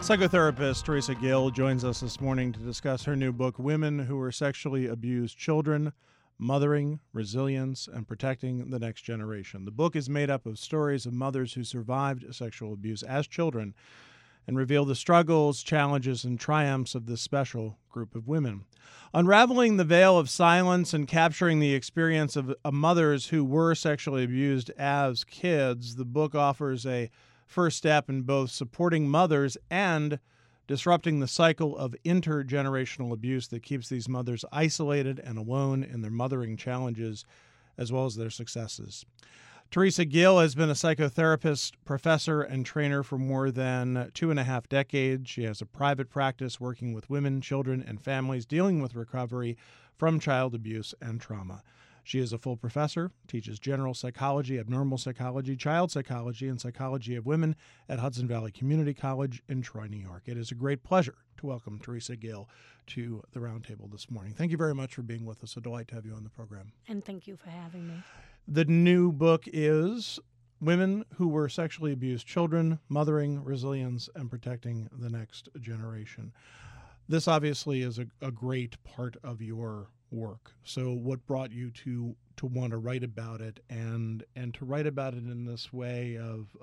Psychotherapist Teresa Gill joins us this morning to discuss her new book, Women Who Were Sexually Abused Children, Mothering, Resilience, and Protecting the Next Generation. The book is made up of stories of mothers who survived sexual abuse as children and reveal the struggles, challenges, and triumphs of this special group of women. Unraveling the veil of silence and capturing the experience of mothers who were sexually abused as kids, the book offers a first step in both supporting mothers and disrupting the cycle of intergenerational abuse that keeps these mothers isolated and alone in their mothering challenges as well as their successes. Teresa Gill has been a psychotherapist, professor, and trainer for more than 2.5 decades. She has a private practice working with women, children, and families dealing with recovery from child abuse and trauma. She is a full professor, teaches general psychology, abnormal psychology, child psychology, and psychology of women at Hudson Valley Community College in Troy, New York. It is a great pleasure to welcome Teresa Gill to the Roundtable this morning. Thank you very much for being with us. A delight to have you on the program. And thank you for having me. The new book is Women Who Were Sexually Abused Children, Mothering, Resilience, and Protecting the Next Generation. This obviously is a great part of your work. So what brought you to want to write about it and to write about it in this way of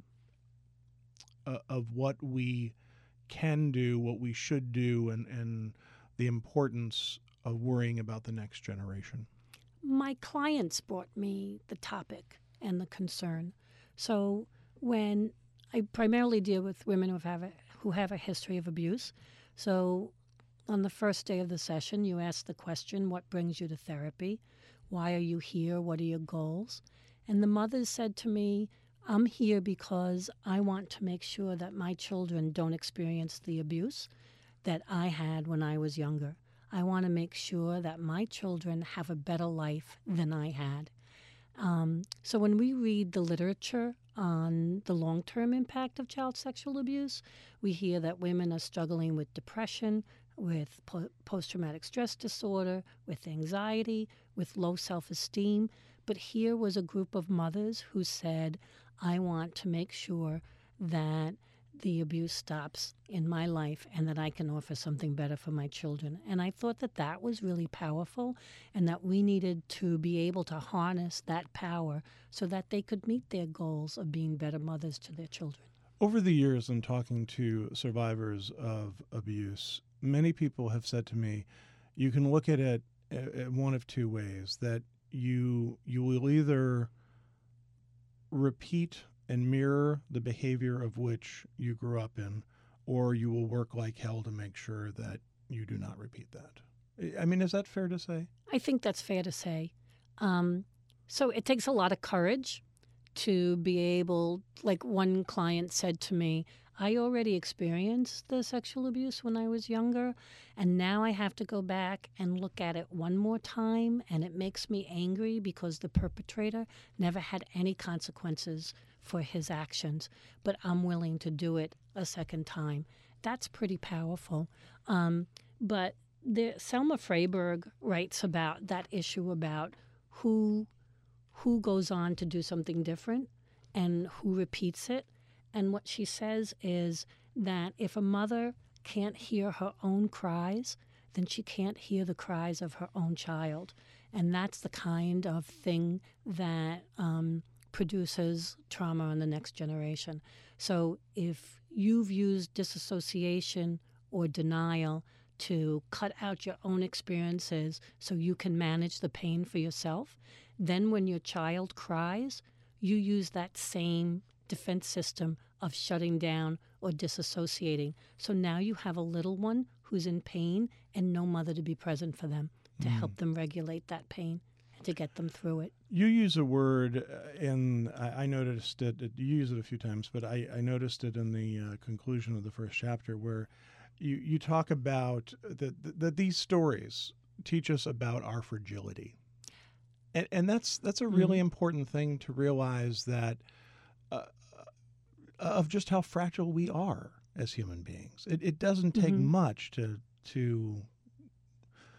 what we can do, what we should do, and the importance of worrying about the next generation? My clients brought me the topic and the concern. So when I primarily deal with women who have a history of abuse, so on the first day of the session, you ask the question, what brings you to therapy? Why are you here? What are your goals? And the mothers said to me, I'm here because I want to make sure that my children don't experience the abuse that I had when I was younger. I want to make sure that my children have a better life than I had. So when we read the literature on the long-term impact of child sexual abuse, we hear that women are struggling with depression, with post-traumatic stress disorder, with anxiety, with low self-esteem. But here was a group of mothers who said, I want to make sure that the abuse stops in my life and that I can offer something better for my children. And I thought that that was really powerful and that we needed to be able to harness that power so that they could meet their goals of being better mothers to their children. Over the years, in talking to survivors of abuse, many people have said to me, you can look at it one of two ways, that you will either repeat and mirror the behavior of which you grew up in, or you will work like hell to make sure that you do not repeat that. I mean, is that fair to say? I think that's fair to say. So it takes a lot of courage to be able, like one client said to me, I already experienced the sexual abuse when I was younger, and now I have to go back and look at it one more time, and it makes me angry because the perpetrator never had any consequences for his actions, but I'm willing to do it a second time. That's pretty powerful. But Selma Freyberg writes about that issue about who goes on to do something different and who repeats it. And what she says is that if a mother can't hear her own cries, then she can't hear the cries of her own child. And that's the kind of thing that produces trauma in the next generation. So if you've used disassociation or denial to cut out your own experiences so you can manage the pain for yourself, then when your child cries, you use that same defense system of shutting down or disassociating. So now you have a little one who's in pain and no mother to be present for them to help them regulate that pain and to get them through it. You use a word, and I noticed it, you use it a few times, but I noticed it in the conclusion of the first chapter where you talk about that these stories teach us about our fragility. And that's a really important thing to realize, that of just how fragile we are as human beings. It doesn't take much to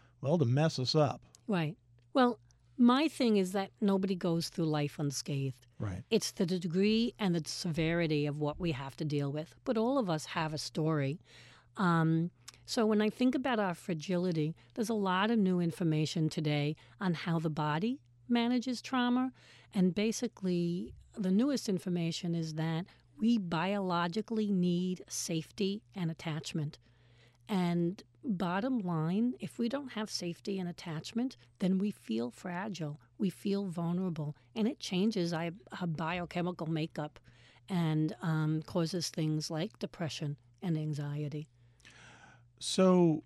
mess us up. Right. Well, my thing is that nobody goes through life unscathed. Right. It's the degree and the severity of what we have to deal with. But all of us have a story. So when I think about our fragility, there's a lot of new information today on how the body manages trauma. And basically, the newest information is that we biologically need safety and attachment. And bottom line, if we don't have safety and attachment, then we feel fragile, we feel vulnerable, and it changes our biochemical makeup and causes things like depression and anxiety. So,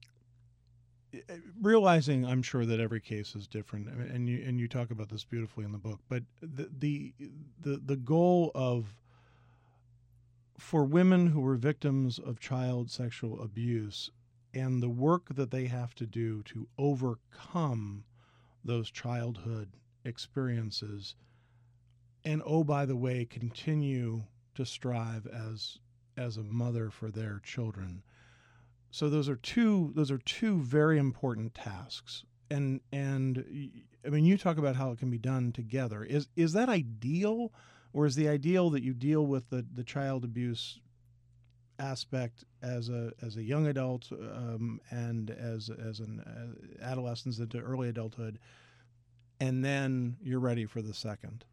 realizing, I'm sure that every case is different, and you talk about this beautifully in the book, but the goal of, for women who were victims of child sexual abuse and the work that they have to do to overcome those childhood experiences, and oh, by the way, continue to strive as a mother for their children. So those are two very important tasks. And I mean, you talk about how it can be done together. Is that ideal, or is the ideal that you deal with the child abuse aspect as a young adult and as an adolescence into early adulthood, and then you're ready for the second?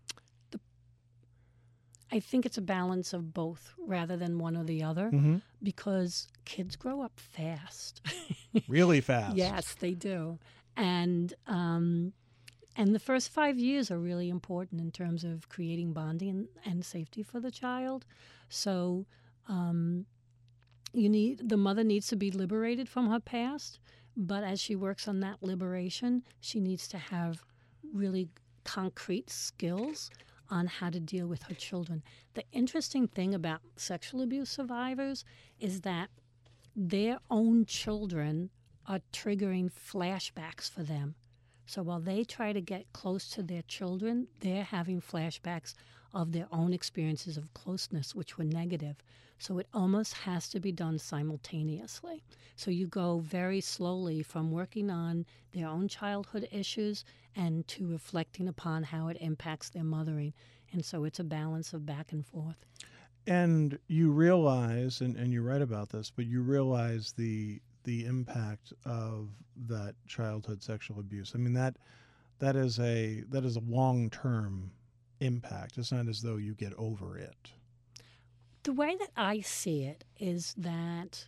I think it's a balance of both rather than one or the other, Mm-hmm. because kids grow up fast. Really fast. Yes, they do. And the first 5 years are really important in terms of creating bonding and safety for the child. So the mother needs to be liberated from her past, but as she works on that liberation, she needs to have really concrete skills on how to deal with her children. The interesting thing about sexual abuse survivors is that their own children are triggering flashbacks for them. So while they try to get close to their children, they're having flashbacks of their own experiences of closeness, which were negative. So it almost has to be done simultaneously. So you go very slowly from working on their own childhood issues and to reflecting upon how it impacts their mothering. And so it's a balance of back and forth. And you realize, and you write about this, but you realize the impact of that childhood sexual abuse. I mean, that is a long-term impact. It's not as though you get over it. The way that I see it is that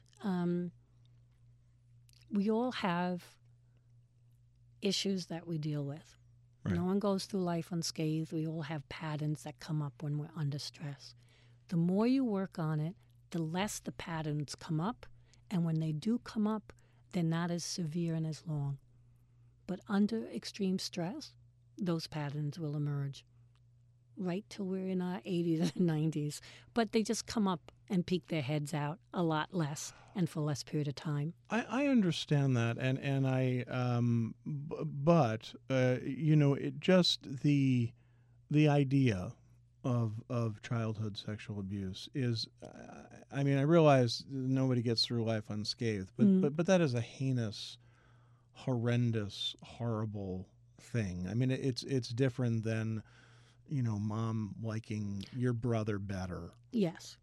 we all have issues that we deal with. Right. No one goes through life unscathed. We all have patterns that come up when we're under stress. The more you work on it, the less the patterns come up. And when they do come up, they're not as severe and as long. But under extreme stress, those patterns will emerge right till we're in our 80s and 90s. But they just come up and peek their heads out a lot less and for less period of time. I understand that, and I but it just the idea of childhood sexual abuse is, I mean, I realize nobody gets through life unscathed, but that is a heinous, horrendous, horrible thing. I mean, it's different than, mom liking your brother better. Yes.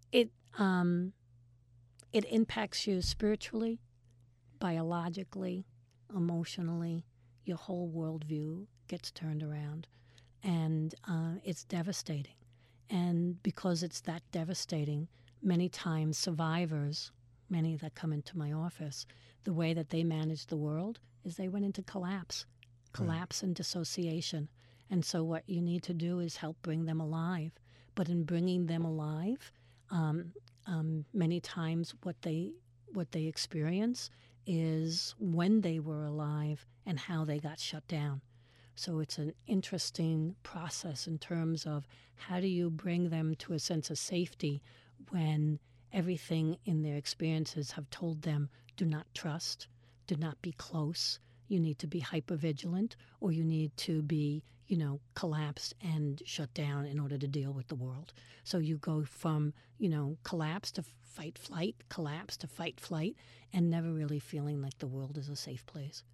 It impacts you spiritually, biologically, emotionally. Your whole worldview gets turned around. And it's devastating. And because it's that devastating, many times survivors, many that come into my office, the way that they manage the world is they went into collapse and dissociation. And so what you need to do is help bring them alive. But in bringing them alive, many times what they experience is when they were alive and how they got shut down. So it's an interesting process in terms of how do you bring them to a sense of safety when everything in their experiences have told them, do not trust, do not be close, you need to be hypervigilant, or you need to be, collapsed and shut down in order to deal with the world. So you go from, collapse to fight, flight, collapse to fight, flight, and never really feeling like the world is a safe place.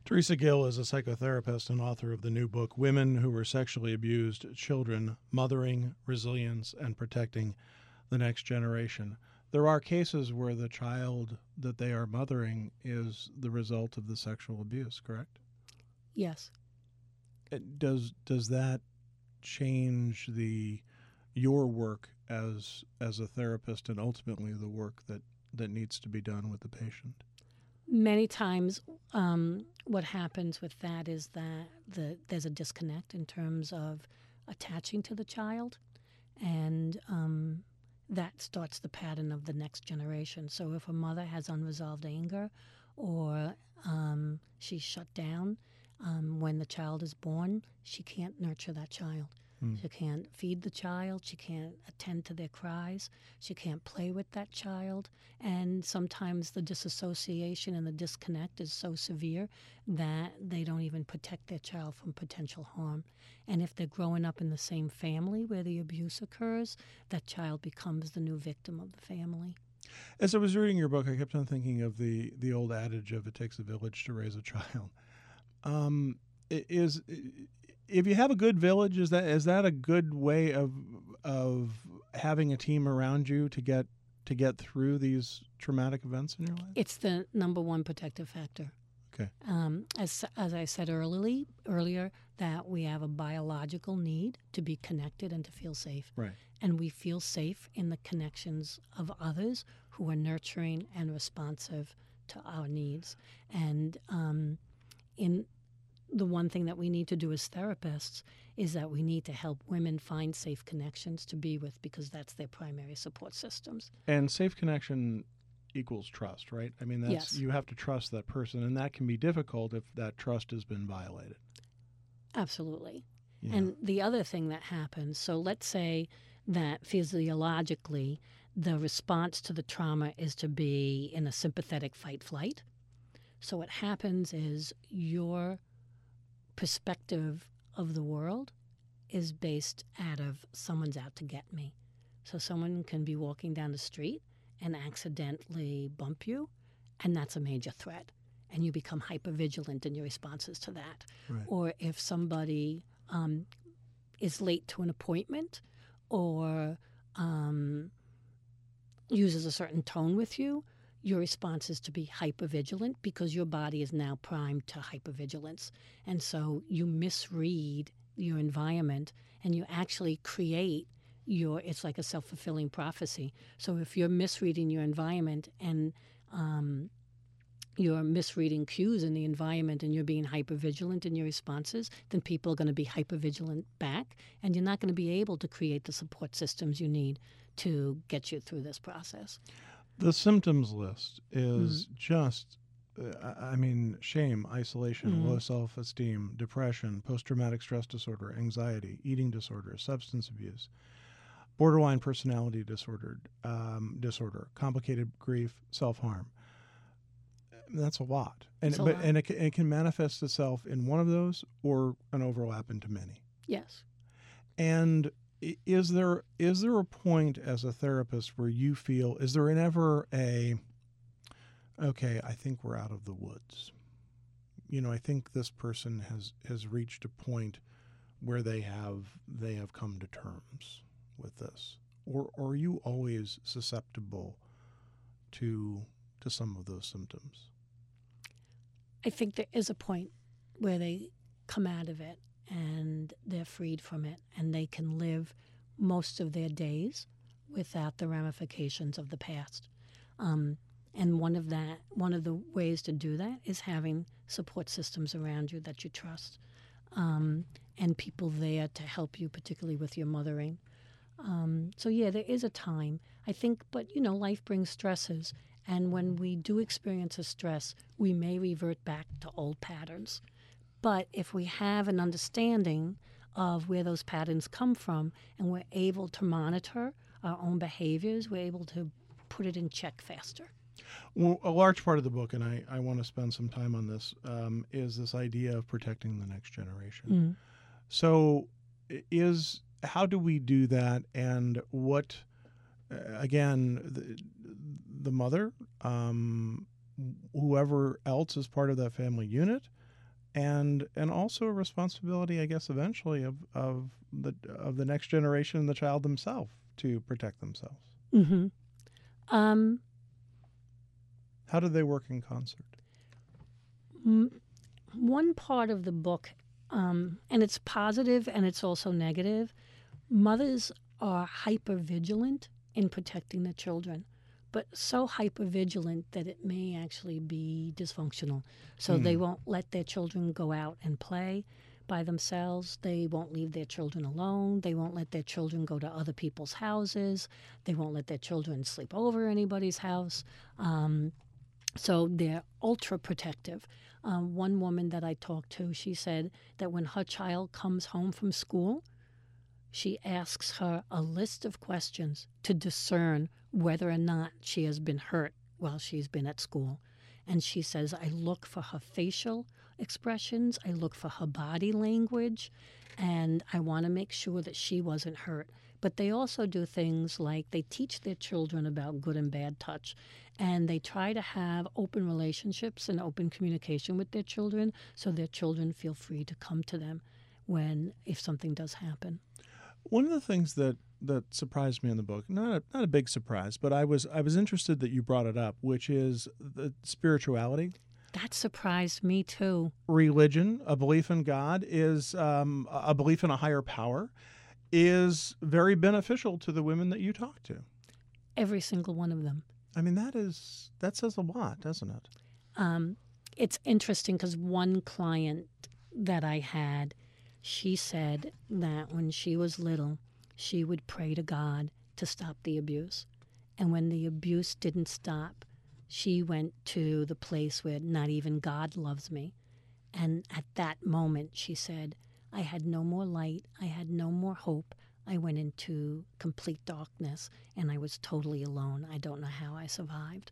Teresa Gill is a psychotherapist and author of the new book, Women Who Were Sexually Abused Children, Mothering, Resilience, and Protecting the Next Generation. There are cases where the child that they are mothering is the result of the sexual abuse, correct? Yes. Does that change your work as a therapist and ultimately the work that needs to be done with the patient? Many times what happens with that is that there's a disconnect in terms of attaching to the child, and that starts the pattern of the next generation. So if a mother has unresolved anger or she's shut down when the child is born, she can't nurture that child. She can't feed the child. She can't attend to their cries. She can't play with that child. And sometimes the disassociation and the disconnect is so severe that they don't even protect their child from potential harm. And if they're growing up in the same family where the abuse occurs, that child becomes the new victim of the family. As I was reading your book, I kept on thinking of the old adage of it takes a village to raise a child. If you have a good village, is that a good way of having a team around you to get through these traumatic events in your life? It's the number one protective factor. Okay. As I said earlier, that we have a biological need to be connected and to feel safe. Right. And we feel safe in the connections of others who are nurturing and responsive to our needs. And the one thing that we need to do as therapists is that we need to help women find safe connections to be with, because that's their primary support systems. And safe connection equals trust, right? I mean, Yes. You have to trust that person, and that can be difficult if that trust has been violated. Absolutely. Yeah. And the other thing that happens, so let's say that physiologically the response to the trauma is to be in a sympathetic fight-flight. So what happens is your perspective of the world is based out of someone's out to get me. So someone can be walking down the street and accidentally bump you, and that's a major threat. And you become hypervigilant in your responses to that. Right. Or if somebody is late to an appointment or uses a certain tone with you, your response is to be hypervigilant because your body is now primed to hypervigilance. And so you misread your environment and you actually create it's like a self-fulfilling prophecy. So if you're misreading your environment and you're misreading cues in the environment and you're being hypervigilant in your responses, then people are going to be hypervigilant back, and you're not going to be able to create the support systems you need to get you through this process. The symptoms list is just, shame, isolation, low self-esteem, depression, post-traumatic stress disorder, anxiety, eating disorder, substance abuse, borderline personality disorder, complicated grief, self-harm. That's a lot. And it can manifest itself in one of those or an overlap into many. Yes. And is there a point as a therapist where you feel, is there ever okay, I think we're out of the woods. I think this person has reached a point where they have come to terms with this. Or are you always susceptible to some of those symptoms? I think there is a point where they come out of it and they're freed from it and they can live most of their days without the ramifications of the past. And one of the ways to do that is having support systems around you that you trust, and people there to help you, particularly with your mothering. So yeah, there is a time, I think, but life brings stresses. And when we do experience a stress, we may revert back to old patterns. But if we have an understanding of where those patterns come from and we're able to monitor our own behaviors, we're able to put it in check faster. Well, a large part of the book, and I want to spend some time on this, is this idea of protecting the next generation. So how do we do that, and what, again, the mother, whoever else is part of that family unit, and also a responsibility, I guess, eventually of the next generation and the child themselves to protect themselves. Mm-hmm. Um, How do they work in concert? One part of the book, and it's positive and it's also negative, mothers are hyper vigilant in protecting their children, but so hyper vigilant that it may actually be dysfunctional. So they won't let their children go out and play by themselves. They won't leave their children alone. They won't let their children go to other people's houses. They won't let their children sleep over anybody's house. So they're ultra protective. One woman that I talked to, she said that when her child comes home from school, she asks her a list of questions to discern whether or not she has been hurt while she's been at school. And she says, I look for her facial expressions, I look for her body language, and I want to make sure that she wasn't hurt. But they also do things like they teach their children about good and bad touch, and they try to have open relationships and open communication with their children so their children feel free to come to them if something does happen. One of the things that surprised me in the book, not a big surprise, but I was interested that you brought it up, which is the spirituality. That surprised me too. Religion, a belief in God, is a belief in a higher power, is very beneficial to the women that you talk to. Every single one of them. I mean, that says a lot, doesn't it? It's interesting because one client that I had, she said that when she was little, she would pray to God to stop the abuse. And when the abuse didn't stop, she went to the place where not even God loves me. And at that moment, she said, I had no more light. I had no more hope. I went into complete darkness, and I was totally alone. I don't know how I survived.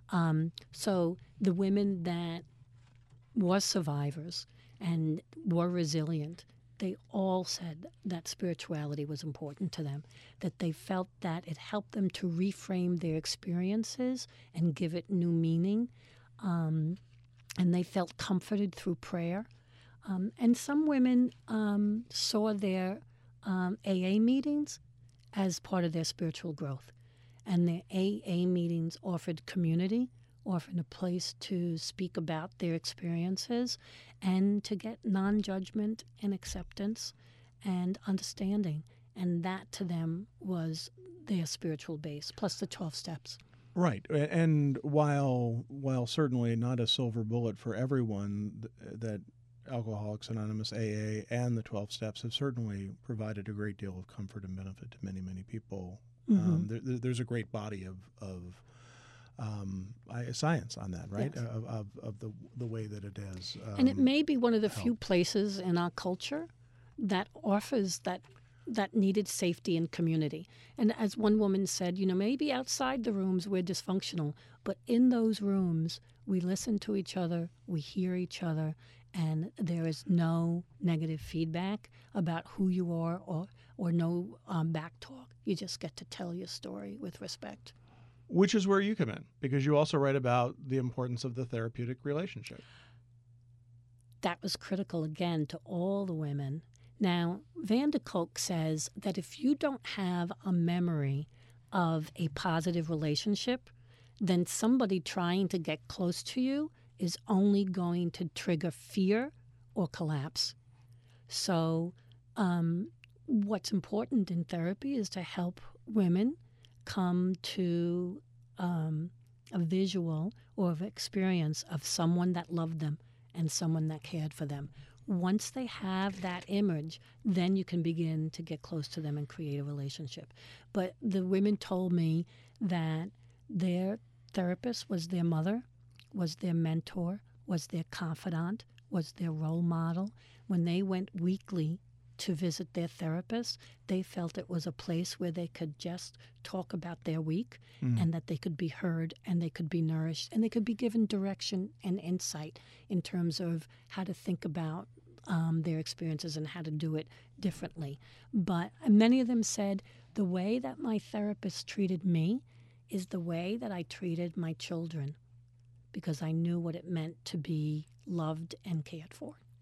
So the women that were survivors and were resilient, they all said that spirituality was important to them, that they felt that it helped them to reframe their experiences and give it new meaning. And they felt comforted through prayer. And some women saw their AA meetings as part of their spiritual growth. And their AA meetings offered community, offered a place to speak about their experiences and to get non-judgment and acceptance and understanding. And that to them was their spiritual base, plus the 12 steps. Right. And while certainly not a silver bullet for everyone, that Alcoholics Anonymous, AA, and the 12 Steps have certainly provided a great deal of comfort and benefit to many, many people. Mm-hmm. There's a great body of science on that, right? Yes. Of the way that it is. And it may be one of the few places in our culture that offers that needed safety and community. And as one woman said, maybe outside the rooms we're dysfunctional, but in those rooms we listen to each other, we hear each other, and there is no negative feedback about who you are or no back talk. You just get to tell your story with respect. Which is where you come in, because you also write about the importance of the therapeutic relationship. That was critical, again, to all the women. Now, Van der Kolk says that if you don't have a memory of a positive relationship, then somebody trying to get close to you is only going to trigger fear or collapse. So what's important in therapy is to help women come to a visual or of experience of someone that loved them and someone that cared for them. Once they have that image, then you can begin to get close to them and create a relationship. But the women told me that their therapist was their mother, was their mentor, was their confidant, was their role model. When they went weekly to visit their therapist, they felt it was a place where they could just talk about their week and that they could be heard and they could be nourished and they could be given direction and insight in terms of how to think about their experiences and how to do it differently. But many of them said, the way that my therapist treated me is the way that I treated my children, because I knew what it meant to be loved and cared for.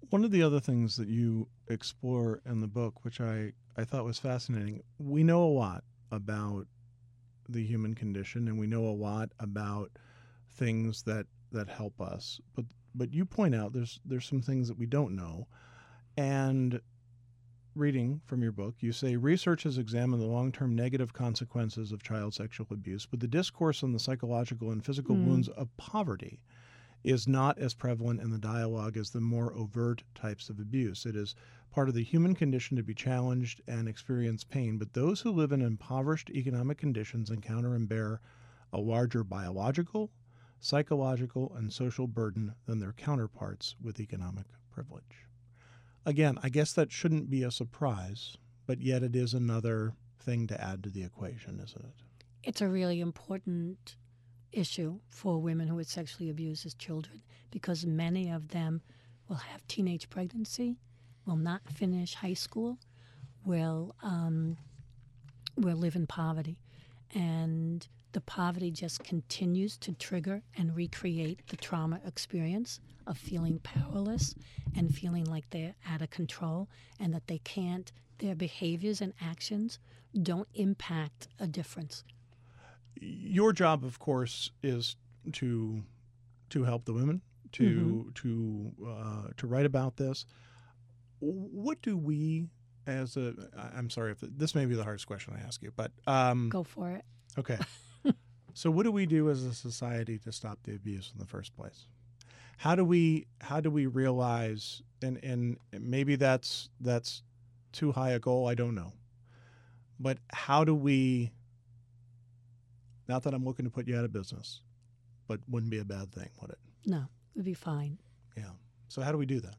One of the other things that you explore in the book, which I thought was fascinating, we know a lot about the human condition, and we know a lot about things that help us. But you point out there's some things that we don't know. And reading from your book, you say research has examined the long-term negative consequences of child sexual abuse, but the discourse on the psychological and physical wounds of poverty is not as prevalent in the dialogue as the more overt types of abuse. It is part of the human condition to be challenged and experience pain, but those who live in impoverished economic conditions encounter and bear a larger biological, psychological, and social burden than their counterparts with economic privilege. Again, I guess that shouldn't be a surprise, but yet it is another thing to add to the equation, isn't it? It's a really important issue for women who are sexually abused as children, because many of them will have teenage pregnancy, will not finish high school, will live in poverty. And the poverty just continues to trigger and recreate the trauma experience of feeling powerless and feeling like they're out of control and that they can't, their behaviors and actions don't impact a difference. Your job, of course, is to help the women, to write about this. What do we, as a, I'm sorry if this may be the hardest question I ask you, but Go for it. okay. So what do we do as a society to stop the abuse in the first place? How do we realize, and maybe that's too high a goal, I don't know. But how do we, not that I'm looking to put you out of business, but wouldn't be a bad thing, would it? No, it would be fine. Yeah. So how do we do that?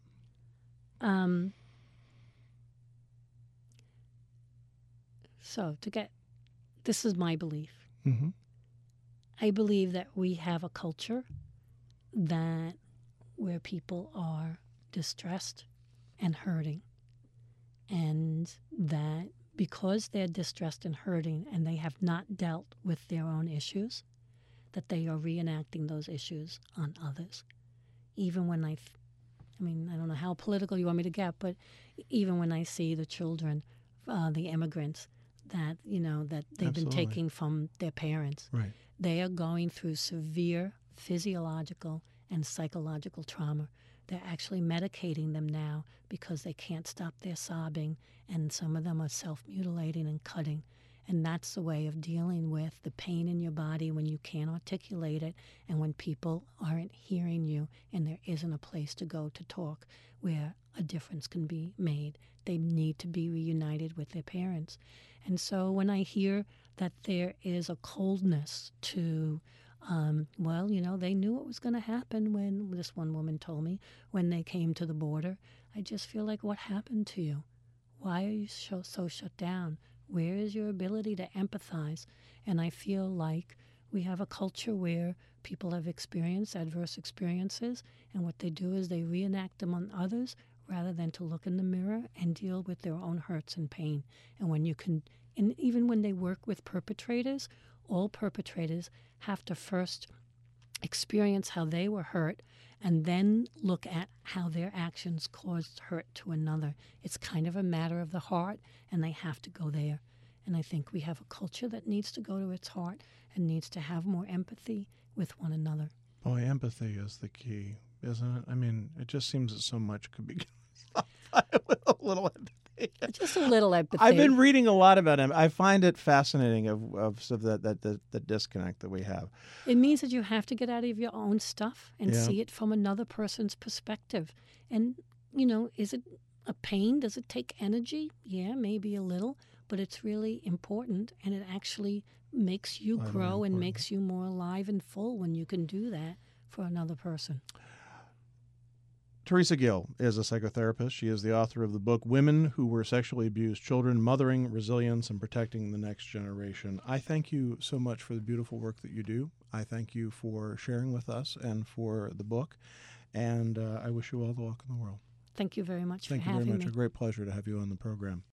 So this is my belief. Mm-hmm. I believe that we have a culture where people are distressed and hurting, and that because they're distressed and hurting and they have not dealt with their own issues, that they are reenacting those issues on others. Even when I don't know how political you want me to get, but even when I see the children, the immigrants that they've been taking from their parents, Right. They are going through severe physiological and psychological trauma. They're actually medicating them now because they can't stop their sobbing, and some of them are self-mutilating and cutting. And that's the way of dealing with the pain in your body when you can't articulate it and when people aren't hearing you and there isn't a place to go to talk where a difference can be made. They need to be reunited with their parents. And so when I hear that there is a coldness to, they knew what was going to happen when, this one woman told me, when they came to the border, I just feel like, what happened to you? Why are you so shut down? Where is your ability to empathize? And I feel like we have a culture where people have experienced adverse experiences, and what they do is they reenact them on others rather than to look in the mirror and deal with their own hurts and pain. And even when they work with perpetrators, all perpetrators have to first experience how they were hurt and then look at how their actions caused hurt to another. It's kind of a matter of the heart, and they have to go there. And I think we have a culture that needs to go to its heart and needs to have more empathy with one another. Boy, empathy is the key, isn't it? I mean, it just seems that so much could be with a little empathy. Just a little empathy. I've been reading a lot about him. I find it fascinating of sort of that disconnect that we have. It means that you have to get out of your own stuff and Yeah. see it from another person's perspective. And, is it a pain? Does it take energy? Yeah, maybe a little, but it's really important, and it actually makes you Vitally grow and important. makes you more alive and full when you can do that for another person. Teresa Gill is a psychotherapist. She is the author of the book Women Who Were Sexually Abused Children, Mothering, Resilience, and Protecting the Next Generation. I thank you so much for the beautiful work that you do. I thank you for sharing with us and for the book. And I wish you all the luck in the world. Thank you very much for Thank you having very much. me. A great pleasure to have you on the program.